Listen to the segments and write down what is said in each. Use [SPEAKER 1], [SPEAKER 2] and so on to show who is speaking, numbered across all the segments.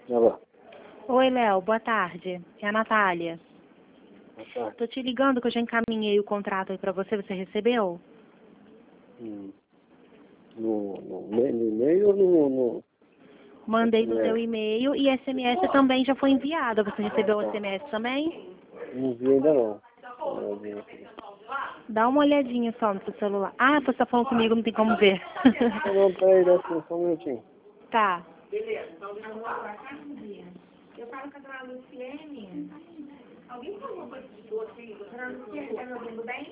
[SPEAKER 1] Alô.
[SPEAKER 2] Oi, Léo, boa tarde. É a Natália.
[SPEAKER 1] Boa tarde.
[SPEAKER 2] Tô te ligando que eu já encaminhei o contrato aí pra você. Você recebeu?
[SPEAKER 1] No e-mail ou no
[SPEAKER 2] Mandei no seu
[SPEAKER 1] SMS?
[SPEAKER 2] e-mail e SMS também já foi enviada. Você recebeu o
[SPEAKER 1] Tá.
[SPEAKER 2] SMS também?
[SPEAKER 1] Não vi ainda não. Não vi aqui.
[SPEAKER 2] Dá uma olhadinha só no seu celular. Ah, você tá falando comigo, não tem como ver.
[SPEAKER 1] Não, peraí, dá só um minutinho.
[SPEAKER 2] Tá.
[SPEAKER 3] Eu falo com a dona Luciene. Alguém falou coisa de você? Dona Luciene, tá me ouvindo bem?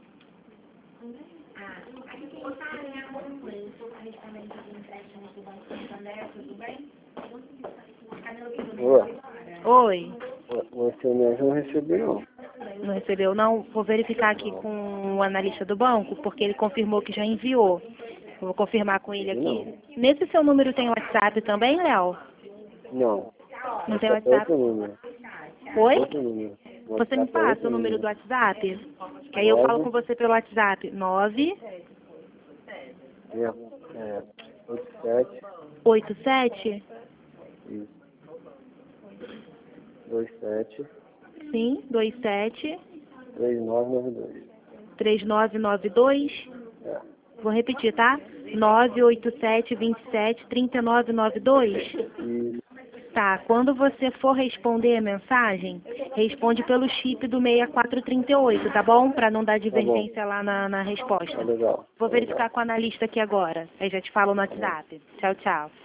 [SPEAKER 3] Ah, aqui quem está é minha mãe. Eu sou correspondente de empréstimo do Banco Santander, tudo bem? Tá me ouvindo bem
[SPEAKER 1] Olá.
[SPEAKER 3] agora?
[SPEAKER 2] Oi.
[SPEAKER 1] O SMS eu não recebi não.
[SPEAKER 2] Não recebeu, não? Vou verificar aqui com o analista do banco, porque ele confirmou que já enviou. Eu vou confirmar com ele aqui. Nesse seu número tem WhatsApp também, Léo?
[SPEAKER 1] Não.
[SPEAKER 2] Não tem
[SPEAKER 1] É
[SPEAKER 2] WhatsApp?
[SPEAKER 1] outro número.
[SPEAKER 2] Oi?
[SPEAKER 1] Outro número.
[SPEAKER 2] Você me
[SPEAKER 1] WhatsApp é
[SPEAKER 2] passa
[SPEAKER 1] outro
[SPEAKER 2] o número do
[SPEAKER 1] número.
[SPEAKER 2] WhatsApp? Que aí eu falo com você pelo WhatsApp.
[SPEAKER 1] 87
[SPEAKER 2] 987
[SPEAKER 1] isso. 27
[SPEAKER 2] sim, 27
[SPEAKER 1] 3992.
[SPEAKER 2] 3992.
[SPEAKER 1] É.
[SPEAKER 2] Vou repetir, tá? 987 27 3992.
[SPEAKER 1] E
[SPEAKER 2] Tá, quando você for responder a mensagem, responde pelo chip do 6438, tá bom? Pra não dar divergência lá na resposta.
[SPEAKER 1] tá legal.
[SPEAKER 2] Vou
[SPEAKER 1] Tá legal.
[SPEAKER 2] verificar com o analista aqui agora. Aí já te falo no WhatsApp. Tchau, tchau.